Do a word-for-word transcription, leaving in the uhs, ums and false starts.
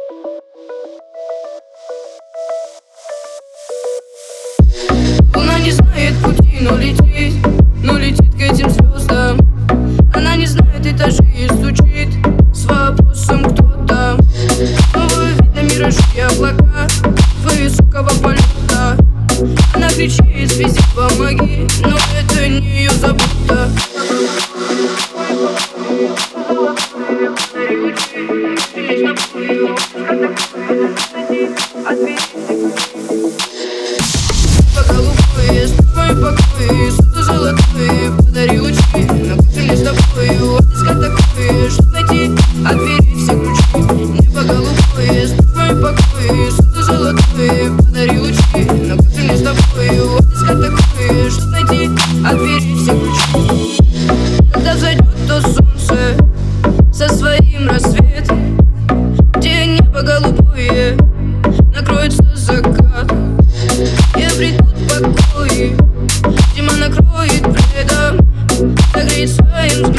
Луна не знает пути, но летит, но летит к этим звездам. Она не знает этажей и стучит с вопросом кто там. Снова видно миражи и облака высокого полета. Она кричит звезде помоги, но это не ее забота. Голубые, с тобой покой, что-то золотое, подари лучи. Но как мне с тобою отыскать такое, чтоб найти от двери все ключи. Небо голубое, с тобой покой, что-то золотое, подари лучи. Но как мне с тобою отыскать такое, чтоб найти от двери все ключи. Когда зайдет то солнце со своим рассветом, где небо голубое накроется закат, и обретут покой, зима накроет пледом, согреет своим взглядом.